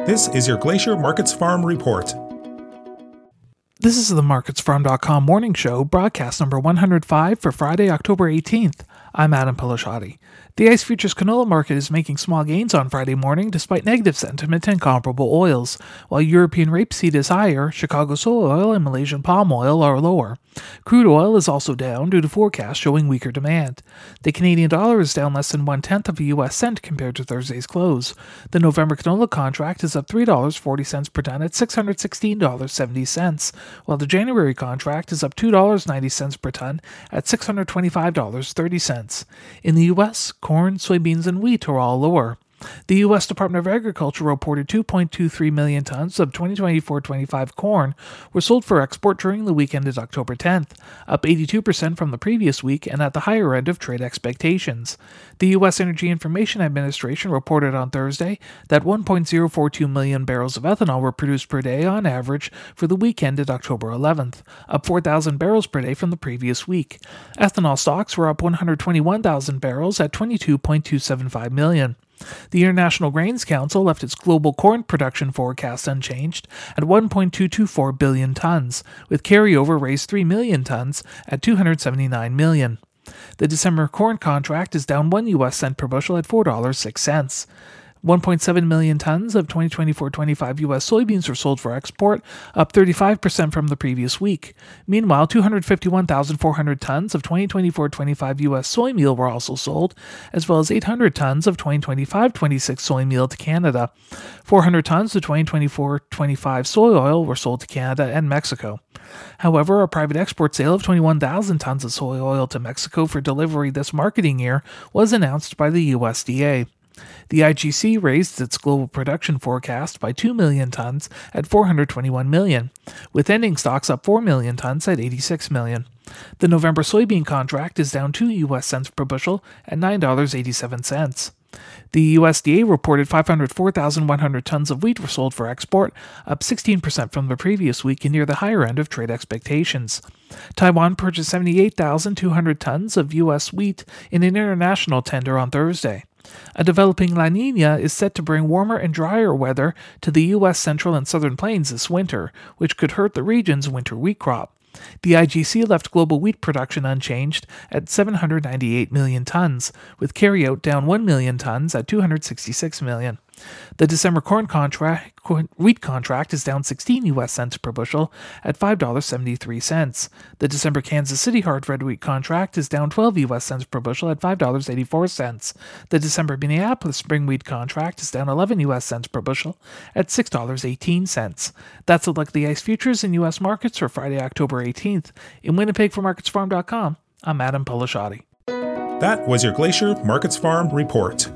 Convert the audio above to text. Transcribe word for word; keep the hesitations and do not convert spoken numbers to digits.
This is your Glacier Markets Farm Report. This is the markets farm dot com morning show, broadcast number one hundred five for Friday, October eighteenth. I'm Adam Pelashati. The ICE Futures canola market is making small gains on Friday morning despite negative sentiment in comparable oils. While European rapeseed is higher, Chicago soy oil and Malaysian palm oil are lower. Crude oil is also down due to forecasts showing weaker demand. The Canadian dollar is down less than one-tenth of a U S cent compared to Thursday's close. The November canola contract is up three dollars and forty cents per ton at six hundred sixteen dollars and seventy cents, while the January contract is up two dollars and ninety cents per ton at six hundred twenty-five dollars and thirty cents. In the U S, corn, soybeans, and wheat are all lower. The U S Department of Agriculture reported two point two three million tons of twenty twenty-four twenty-five corn were sold for export during the week ended October tenth, up eighty-two percent from the previous week and at the higher end of trade expectations. The U S Energy Information Administration reported on Thursday that one point zero four two million barrels of ethanol were produced per day on average for the week ended October eleventh, up four thousand barrels per day from the previous week. Ethanol stocks were up one hundred twenty-one thousand barrels at twenty-two point two seven five million. The International Grains Council left its global corn production forecast unchanged at one point two two four billion tons, with carryover raised three million tons at two hundred seventy-nine million. The December corn contract is down one U S cent per bushel at four dollars and six cents. one point seven million tons of twenty twenty-four twenty-five U S soybeans were sold for export, up thirty-five percent from the previous week. Meanwhile, two hundred fifty-one thousand four hundred tons of twenty twenty-four twenty-five U S soy meal were also sold, as well as eight hundred tons of twenty twenty-five twenty-six soy meal to Canada. four hundred tons of twenty twenty-four twenty-five soy oil were sold to Canada and Mexico. However, a private export sale of twenty-one thousand tons of soy oil to Mexico for delivery this marketing year was announced by the U S D A. The I G C raised its global production forecast by two million tons at four hundred twenty-one million, with ending stocks up four million tons at eighty-six million. The November soybean contract is down two U S cents per bushel at nine dollars and eighty-seven cents. The U S D A reported five hundred four thousand one hundred tons of wheat were sold for export, up sixteen percent from the previous week and near the higher end of trade expectations. Taiwan purchased seventy-eight thousand two hundred tons of U S wheat in an international tender on Thursday. A developing La Niña is set to bring warmer and drier weather to the U S central and southern plains this winter, which could hurt the region's winter wheat crop. The I G C left global wheat production unchanged at seven hundred ninety-eight million tons, with carryout down one million tons at two hundred sixty-six million. The December corn contract, wheat contract is down sixteen U S cents per bushel at five dollars and seventy-three cents. The December Kansas City hard red wheat contract is down twelve U S cents per bushel at five dollars and eighty-four cents. The December Minneapolis spring wheat contract is down eleven U S cents per bushel at six dollars and eighteen cents. That's a look at the ICE futures in U S markets for Friday, October eighteenth. In Winnipeg for markets farm dot com, I'm Adam Pelashati. That was your Glacier Markets Farm Report.